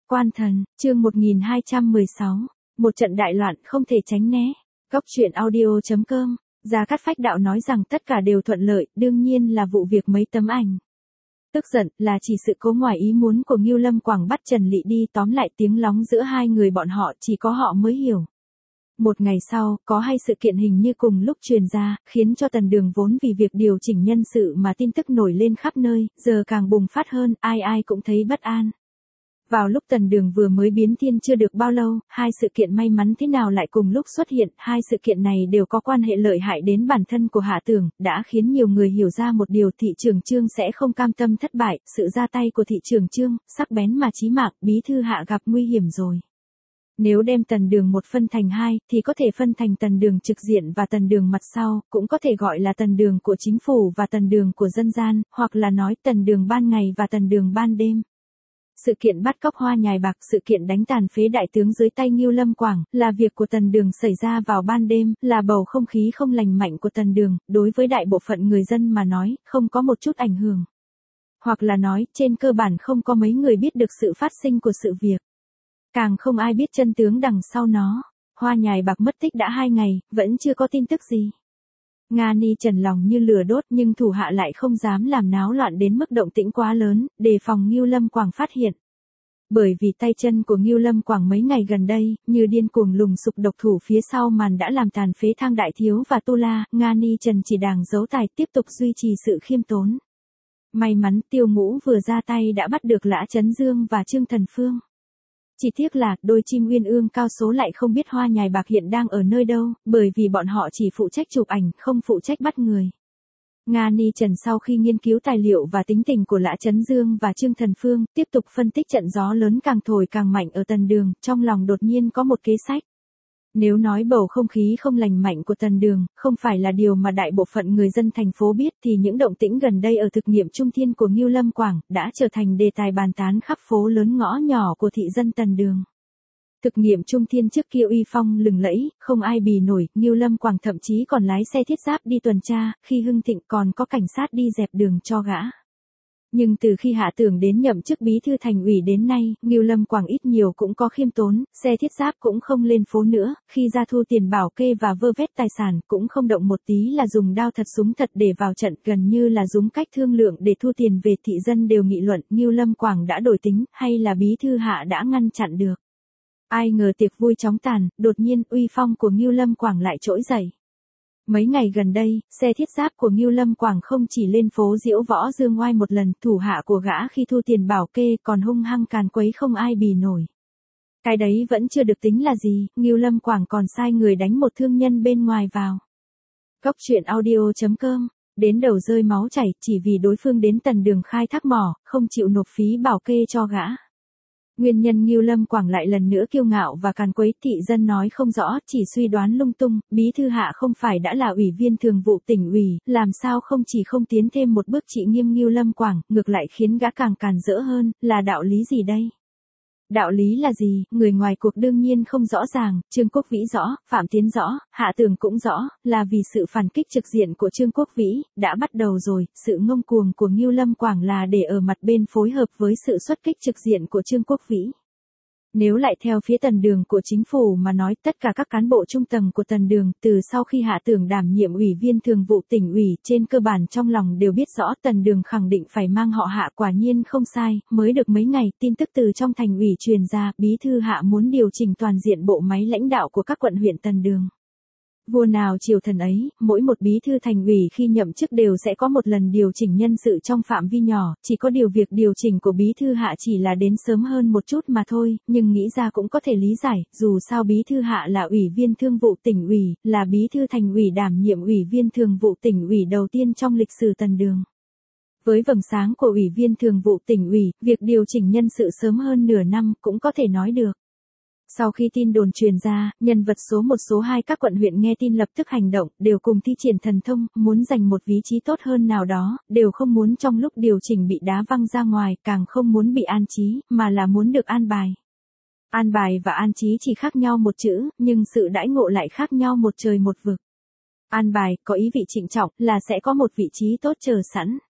Quan thần, chương 1216. Một trận đại loạn không thể tránh né. Góc truyện audio.com. Gia Cát Phách Đạo nói rằng tất cả đều thuận lợi, đương nhiên là vụ việc mấy tấm ảnh. Tức giận là chỉ sự cố ngoài ý muốn của Ngưu Lâm Quảng bắt Trần Lị đi, tóm lại tiếng lóng giữa hai người bọn họ chỉ có họ mới hiểu. Một ngày sau, có hai sự kiện hình như cùng lúc truyền ra, khiến cho Tần Đường vốn vì việc điều chỉnh nhân sự mà tin tức nổi lên khắp nơi, giờ càng bùng phát hơn, ai ai cũng thấy bất an. Vào lúc Tần Đường vừa mới biến thiên chưa được bao lâu, hai sự kiện may mắn thế nào lại cùng lúc xuất hiện, hai sự kiện này đều có quan hệ lợi hại đến bản thân của Hạ Tưởng, đã khiến nhiều người hiểu ra một điều, thị trưởng Trương sẽ không cam tâm thất bại, sự ra tay của thị trưởng Trương, sắc bén mà chí mạng, bí thư Hạ gặp nguy hiểm rồi. Nếu đem Tần Đường một phân thành hai, thì có thể phân thành Tần Đường trực diện và Tần Đường mặt sau, cũng có thể gọi là Tần Đường của chính phủ và Tần Đường của dân gian, hoặc là nói Tần Đường ban ngày và Tần Đường ban đêm. Sự kiện bắt cóc Hoa Nhài Bạc, sự kiện đánh tàn phế đại tướng dưới tay Ngưu Lâm Quảng, là việc của Tần Đường xảy ra vào ban đêm, là bầu không khí không lành mạnh của Tần Đường, đối với đại bộ phận người dân mà nói, không có một chút ảnh hưởng. Hoặc là nói, trên cơ bản không có mấy người biết được sự phát sinh của sự việc. Càng không ai biết chân tướng đằng sau nó. Hoa Nhài Bạc mất tích đã 2 ngày, vẫn chưa có tin tức gì. Nga Ni Trần lòng như lửa đốt nhưng thủ hạ lại không dám làm náo loạn đến mức động tĩnh quá lớn, đề phòng Ngưu Lâm Quảng phát hiện. Bởi vì tay chân của Ngưu Lâm Quảng mấy ngày gần đây, như điên cuồng lùng sục độc thủ phía sau màn đã làm tàn phế Thang Đại Thiếu và Tu La, Nga Ni Trần chỉ đàng giấu tài tiếp tục duy trì sự khiêm tốn. May mắn Tiêu Ngũ vừa ra tay đã bắt được Lã Chấn Dương và Trương Thần Phương. Chỉ tiếc là, đôi chim uyên ương cao số lại không biết Hoa Nhài Bạc hiện đang ở nơi đâu, bởi vì bọn họ chỉ phụ trách chụp ảnh, không phụ trách bắt người. Nga Ni Trần sau khi nghiên cứu tài liệu và tính tình của Lã Chấn Dương và Trương Thần Phương, tiếp tục phân tích trận gió lớn càng thổi càng mạnh ở Tần Đường, trong lòng đột nhiên có một kế sách. Nếu nói bầu không khí không lành mạnh của Tần Đường, không phải là điều mà đại bộ phận người dân thành phố biết thì những động tĩnh gần đây ở thực nghiệm trung thiên của Ngưu Lâm Quảng, đã trở thành đề tài bàn tán khắp phố lớn ngõ nhỏ của thị dân Tần Đường. Thực nghiệm trung thiên trước kia uy phong lừng lẫy, không ai bì nổi, Ngưu Lâm Quảng thậm chí còn lái xe thiết giáp đi tuần tra, khi hưng thịnh còn có cảnh sát đi dẹp đường cho gã. Nhưng từ khi Hạ Tưởng đến nhậm chức bí thư thành ủy đến nay, Ngưu Lâm Quảng ít nhiều cũng có khiêm tốn, xe thiết giáp cũng không lên phố nữa, khi ra thu tiền bảo kê và vơ vét tài sản cũng không động một tí là dùng đao thật súng thật để vào trận, gần như là dùng cách thương lượng để thu tiền về. Thị dân đều nghị luận Ngưu Lâm Quảng đã đổi tính, hay là bí thư Hạ đã ngăn chặn được. Ai ngờ tiệc vui chóng tàn, đột nhiên uy phong của Ngưu Lâm Quảng lại trỗi dậy. Mấy ngày gần đây, xe thiết giáp của Ngưu Lâm Quảng không chỉ lên phố diễu võ dương oai một lần, thủ hạ của gã khi thu tiền bảo kê còn hung hăng càn quấy không ai bì nổi. Cái đấy vẫn chưa được tính là gì, Ngưu Lâm Quảng còn sai người đánh một thương nhân bên ngoài vào. Góc truyện audio.com. Đến đầu rơi máu chảy chỉ vì đối phương đến Tần Đường khai thác mỏ, không chịu nộp phí bảo kê cho gã. Nguyên nhân Ngưu Lâm Quảng lại lần nữa kiêu ngạo và càn quấy, thị dân nói không rõ, chỉ suy đoán lung tung, bí thư Hạ không phải đã là ủy viên thường vụ tỉnh ủy, làm sao không chỉ không tiến thêm một bước trị nghiêm Ngưu Lâm Quảng, ngược lại khiến gã càng càn rỡ hơn, là đạo lý gì đây? Đạo lý là gì, người ngoài cuộc đương nhiên không rõ ràng, Trương Quốc Vĩ rõ, Phạm Tiến rõ, Hạ Tưởng cũng rõ, là vì sự phản kích trực diện của Trương Quốc Vĩ, đã bắt đầu rồi, sự ngông cuồng của Ngưu Lâm Quảng là để ở mặt bên phối hợp với sự xuất kích trực diện của Trương Quốc Vĩ. Nếu lại theo phía Tần Đường của chính phủ mà nói, tất cả các cán bộ trung tầng của Tần Đường, từ sau khi Hạ Tưởng đảm nhiệm ủy viên thường vụ tỉnh ủy, trên cơ bản trong lòng đều biết rõ Tần Đường khẳng định phải mang họ Hạ, quả nhiên không sai, mới được mấy ngày, tin tức từ trong thành ủy truyền ra, bí thư Hạ muốn điều chỉnh toàn diện bộ máy lãnh đạo của các quận huyện Tần Đường. Vua nào triều thần ấy, mỗi một bí thư thành ủy khi nhậm chức đều sẽ có một lần điều chỉnh nhân sự trong phạm vi nhỏ, chỉ có điều việc điều chỉnh của bí thư Hạ chỉ là đến sớm hơn một chút mà thôi, nhưng nghĩ ra cũng có thể lý giải, dù sao bí thư Hạ là ủy viên thương vụ tỉnh ủy, là bí thư thành ủy đảm nhiệm ủy viên thường vụ tỉnh ủy đầu tiên trong lịch sử Tần Đường. Với vầng sáng của ủy viên thường vụ tỉnh ủy, việc điều chỉnh nhân sự sớm hơn nửa năm cũng có thể nói được. Sau khi tin đồn truyền ra, nhân vật số 1 số 2 các quận huyện nghe tin lập tức hành động, đều cùng thi triển thần thông, muốn giành một vị trí tốt hơn nào đó, đều không muốn trong lúc điều chỉnh bị đá văng ra ngoài, càng không muốn bị an trí, mà là muốn được an bài. An bài và an trí chỉ khác nhau một chữ, nhưng sự đãi ngộ lại khác nhau một trời một vực. An bài, có ý vị trịnh trọng, là sẽ có một vị trí tốt chờ sẵn.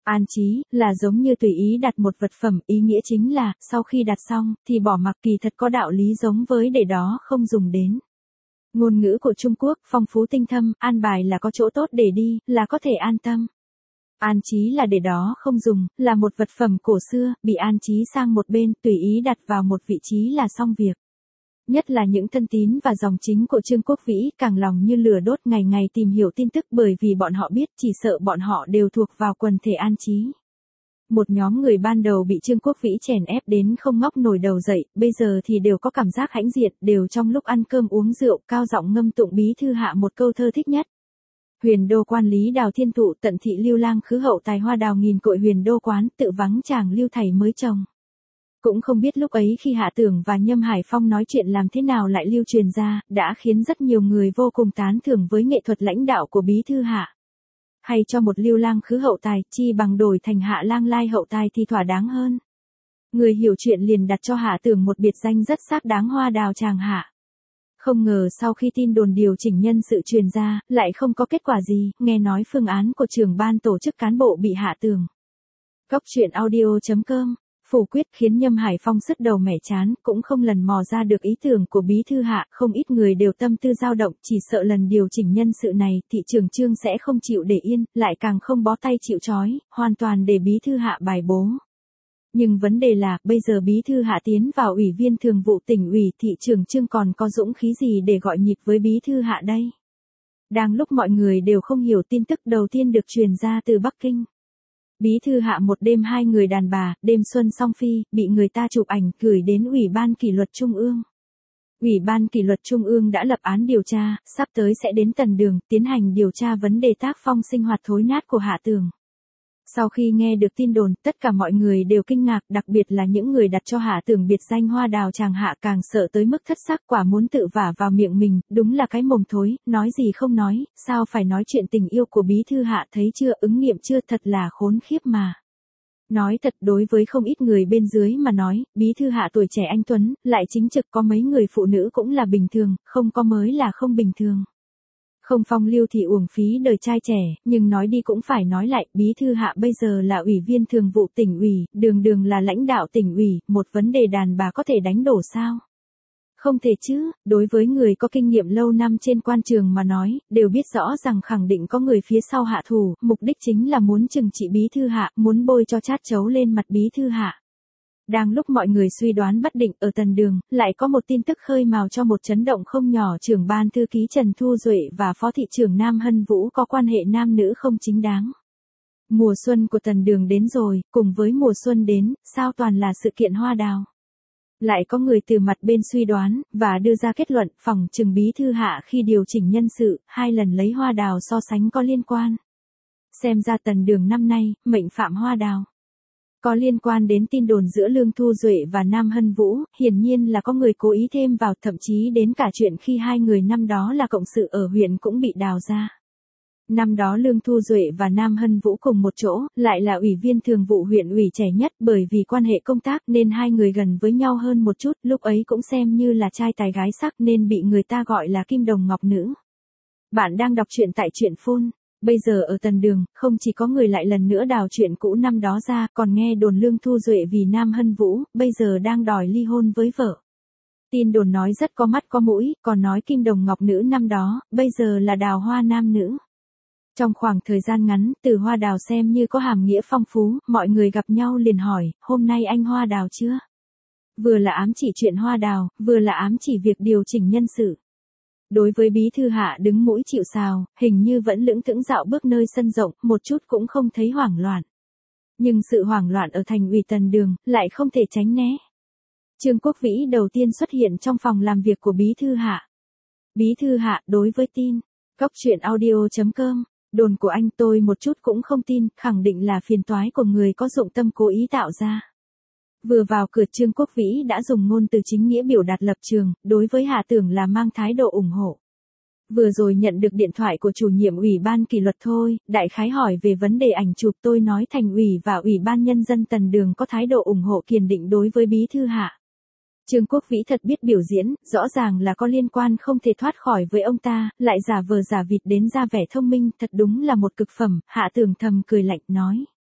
An trí, là giống như tùy ý đặt một vật phẩm, ý nghĩa chính là, sau khi đặt xong, thì bỏ mặc, kỳ thật có đạo lý giống với để đó không dùng đến. Ngôn ngữ của Trung Quốc, phong phú tinh thâm, an bài là có chỗ tốt để đi, là có thể an tâm. An trí là để đó không dùng, là một vật phẩm cổ xưa, bị an trí sang một bên, tùy ý đặt vào một vị trí là xong việc. Nhất là những thân tín và dòng chính của Trương Quốc Vĩ, càng lòng như lửa đốt ngày ngày tìm hiểu tin tức, bởi vì bọn họ biết chỉ sợ bọn họ đều thuộc vào quần thể an trí. Một nhóm người ban đầu bị Trương Quốc Vĩ chèn ép đến không ngóc nổi đầu dậy, bây giờ thì đều có cảm giác hãnh diện, đều trong lúc ăn cơm uống rượu, cao giọng ngâm tụng Bí Thư Hạ một câu thơ thích nhất. Huyền đô quan lý đào thiên thụ, tận thị lưu lang khứ hậu tài hoa đào nghìn cội, huyền đô quán tự vắng chàng lưu thầy mới trồng. Cũng không biết lúc ấy khi Hạ Tưởng và Nhâm Hải Phong nói chuyện làm thế nào lại lưu truyền ra, đã khiến rất nhiều người vô cùng tán thưởng với nghệ thuật lãnh đạo của Bí Thư Hạ. Hay cho một lưu lang khứ hậu tài, chi bằng đổi thành Hạ lang lai hậu tài thì thỏa đáng hơn. Người hiểu chuyện liền đặt cho Hạ Tưởng một biệt danh rất xác đáng, hoa đào chàng Hạ. Không ngờ sau khi tin đồn điều chỉnh nhân sự truyền ra, lại không có kết quả gì, nghe nói phương án của trưởng ban tổ chức cán bộ bị Hạ Tưởng. Góc truyện audio.com phủ quyết khiến Nhâm Hải Phong sứt đầu mẻ chán, cũng không lần mò ra được ý tưởng của Bí Thư Hạ, không ít người đều tâm tư dao động, chỉ sợ lần điều chỉnh nhân sự này, thị trường Trương sẽ không chịu để yên, lại càng không bó tay chịu trói, hoàn toàn để Bí Thư Hạ bài bố. Nhưng vấn đề là, bây giờ Bí Thư Hạ tiến vào Ủy viên Thường vụ Tỉnh ủy, thị trường Trương còn có dũng khí gì để gọi nhịp với Bí Thư Hạ đây? Đang lúc mọi người đều không hiểu, tin tức đầu tiên được truyền ra từ Bắc Kinh. Bí Thư Hạ một đêm hai người đàn bà, đêm xuân song phi, bị người ta chụp ảnh gửi đến Ủy ban Kỷ luật Trung ương. Ủy ban Kỷ luật Trung ương đã lập án điều tra, sắp tới sẽ đến Tần Đường, tiến hành điều tra vấn đề tác phong sinh hoạt thối nát của Hạ Tưởng. Sau khi nghe được tin đồn, tất cả mọi người đều kinh ngạc, đặc biệt là những người đặt cho Hạ Tưởng biệt danh hoa đào chàng Hạ càng sợ tới mức thất sắc, quả muốn tự vả vào miệng mình, đúng là cái mồm thối, nói gì không nói, sao phải nói chuyện tình yêu của Bí Thư Hạ, thấy chưa, ứng nghiệm chưa, thật là khốn khiếp mà. Nói thật, đối với không ít người bên dưới mà nói, Bí Thư Hạ tuổi trẻ anh tuấn, lại chính trực, có mấy người phụ nữ cũng là bình thường, không có mới là không bình thường. Không phong lưu thì uổng phí đời trai trẻ, nhưng nói đi cũng phải nói lại, Bí Thư Hạ bây giờ là Ủy viên Thường vụ Tỉnh ủy, đường đường là lãnh đạo Tỉnh ủy, một vấn đề đàn bà có thể đánh đổ sao? Không thể chứ, đối với người có kinh nghiệm lâu năm trên quan trường mà nói, đều biết rõ rằng khẳng định có người phía sau hạ thủ, mục đích chính là muốn trừng trị Bí Thư Hạ, muốn bôi cho chát chấu lên mặt Bí Thư Hạ. Đang lúc mọi người suy đoán bất định, ở Tần Đường, lại có một tin tức khơi mào cho một chấn động không nhỏ, trưởng ban thư ký Trần Thu Duệ và phó thị trưởng Nam Hân Vũ có quan hệ nam nữ không chính đáng. Mùa xuân của Tần Đường đến rồi, cùng với mùa xuân đến, sao toàn là sự kiện hoa đào. Lại có người từ mặt bên suy đoán, và đưa ra kết luận, phỏng chừng Bí Thư Hạ khi điều chỉnh nhân sự, hai lần lấy hoa đào so sánh có liên quan. Xem ra Tần Đường năm nay, mệnh phạm hoa đào. Có liên quan đến tin đồn giữa Lương Thu Duệ và Nam Hân Vũ, hiển nhiên là có người cố ý thêm vào, thậm chí đến cả chuyện khi hai người năm đó là cộng sự ở huyện cũng bị đào ra. Năm đó Lương Thu Duệ và Nam Hân Vũ cùng một chỗ, lại là ủy viên thường vụ huyện ủy trẻ nhất, bởi vì quan hệ công tác nên hai người gần với nhau hơn một chút, lúc ấy cũng xem như là trai tài gái sắc nên bị người ta gọi là kim đồng ngọc nữ. Bạn đang đọc truyện tại truyện phun. Bây giờ ở Tần Đường, không chỉ có người lại lần nữa đào chuyện cũ năm đó ra, còn nghe đồn Lương Thu Duệ vì Nam Hân Vũ, bây giờ đang đòi ly hôn với vợ. Tin đồn nói rất có mắt có mũi, còn nói kim đồng ngọc nữ năm đó, bây giờ là đào hoa nam nữ. Trong khoảng thời gian ngắn, từ hoa đào xem như có hàm nghĩa phong phú, mọi người gặp nhau liền hỏi, hôm nay anh hoa đào chưa? Vừa là ám chỉ chuyện hoa đào, vừa là ám chỉ việc điều chỉnh nhân sự. Đối với Bí Thư Hạ đứng mũi chịu sào, hình như vẫn lững thững dạo bước nơi sân rộng, một chút cũng không thấy hoảng loạn. Nhưng sự hoảng loạn ở thành ủy Tần Đường, lại không thể tránh né. Trương Quốc Vĩ đầu tiên xuất hiện trong phòng làm việc của Bí Thư Hạ. Bí Thư Hạ, đối với tin, góc truyện audio.com, đồn của anh tôi một chút cũng không tin, khẳng định là phiền toái của người có dụng tâm cố ý tạo ra. Vừa vào cửa Trương Quốc Vĩ đã dùng ngôn từ chính nghĩa biểu đạt lập trường, đối với Hạ Tưởng là mang thái độ ủng hộ. Vừa rồi nhận được điện thoại của chủ nhiệm Ủy ban Kỷ luật thôi, đại khái hỏi về vấn đề ảnh chụp, tôi nói Thành ủy và Ủy ban Nhân dân Tần Đường có thái độ ủng hộ kiên định đối với Bí Thư Hạ. Trương Quốc Vĩ thật biết biểu diễn, rõ ràng là có liên quan không thể thoát khỏi với ông ta, lại giả vờ giả vịt đến ra vẻ thông minh, thật đúng là một cực phẩm, Hạ Tưởng thầm cười lạnh nói.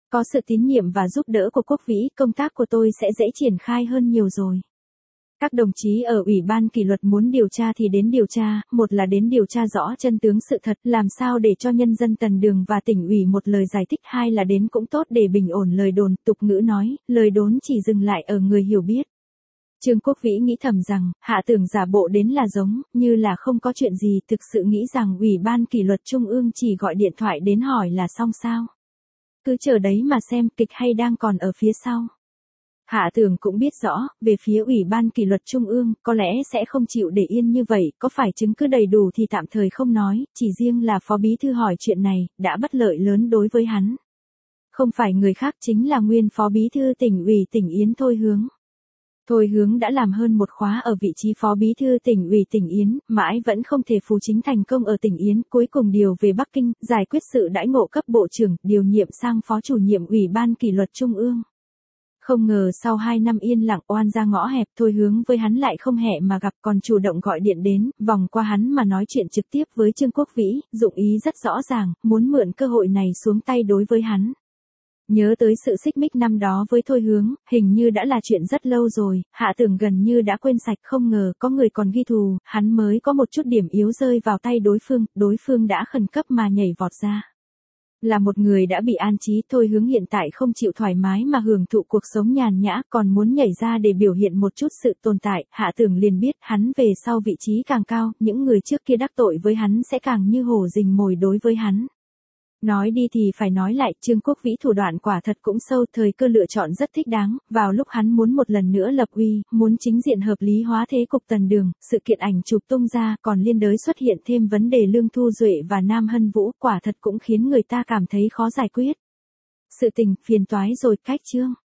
Có sự tín nhiệm và giúp đỡ của Quốc Vĩ, công tác của tôi sẽ dễ triển khai hơn nhiều rồi. Các đồng chí ở Ủy ban kỷ luật muốn điều tra thì đến điều tra, một là đến điều tra rõ chân tướng sự thật, làm sao để cho nhân dân Tần Đường và tỉnh ủy một lời giải thích, hai là đến cũng tốt để bình ổn lời đồn, tục ngữ nói, lời đồn chỉ dừng lại ở người hiểu biết. Trương Quốc Vĩ nghĩ thầm rằng, Hạ Tưởng giả bộ đến là giống, như là không có chuyện gì, thực sự nghĩ rằng Ủy ban kỷ luật Trung ương chỉ gọi điện thoại đến hỏi là xong sao. Cứ chờ đấy mà xem kịch hay đang còn ở phía sau. Hạ Tưởng cũng biết rõ, về phía Ủy ban kỷ luật Trung ương, có lẽ sẽ không chịu để yên như vậy, có phải chứng cứ đầy đủ thì tạm thời không nói, chỉ riêng là Phó Bí Thư hỏi chuyện này, đã bất lợi lớn đối với hắn. Không phải người khác chính là nguyên Phó Bí Thư tỉnh ủy tỉnh Yến Thôi Hướng. Thôi Hướng đã làm hơn một khóa ở vị trí Phó Bí Thư tỉnh ủy tỉnh Yến, mãi vẫn không thể phù chính thành công ở tỉnh Yến, cuối cùng điều về Bắc Kinh, giải quyết sự đãi ngộ cấp bộ trưởng, điều nhiệm sang Phó chủ nhiệm Ủy ban kỷ luật Trung ương. Không ngờ sau 2 năm yên lặng oan ra ngõ hẹp, Thôi Hướng với hắn lại không hẹ mà gặp, còn chủ động gọi điện đến, vòng qua hắn mà nói chuyện trực tiếp với Trương Quốc Vĩ, dụng ý rất rõ ràng, muốn mượn cơ hội này xuống tay đối với hắn. Nhớ tới sự xích mích năm đó với Thôi Hướng, hình như đã là chuyện rất lâu rồi, Hạ Tưởng gần như đã quên sạch, không ngờ có người còn ghi thù, hắn mới có một chút điểm yếu rơi vào tay đối phương đã khẩn cấp mà nhảy vọt ra. Là một người đã bị an trí, Thôi Hướng hiện tại không chịu thoải mái mà hưởng thụ cuộc sống nhàn nhã, còn muốn nhảy ra để biểu hiện một chút sự tồn tại, Hạ Tưởng liền biết hắn về sau vị trí càng cao, những người trước kia đắc tội với hắn sẽ càng như hổ rình mồi đối với hắn. Nói đi thì phải nói lại, Trương Quốc Vĩ thủ đoạn quả thật cũng sâu, thời cơ lựa chọn rất thích đáng, vào lúc hắn muốn một lần nữa lập uy, muốn chính diện hợp lý hóa thế cục Tần Đường, sự kiện ảnh chụp tung ra, còn liên đới xuất hiện thêm vấn đề Lương Thu Duệ và Nam Hân Vũ, quả thật cũng khiến người ta cảm thấy khó giải quyết. Sự tình, phiền toái rồi, cách chương.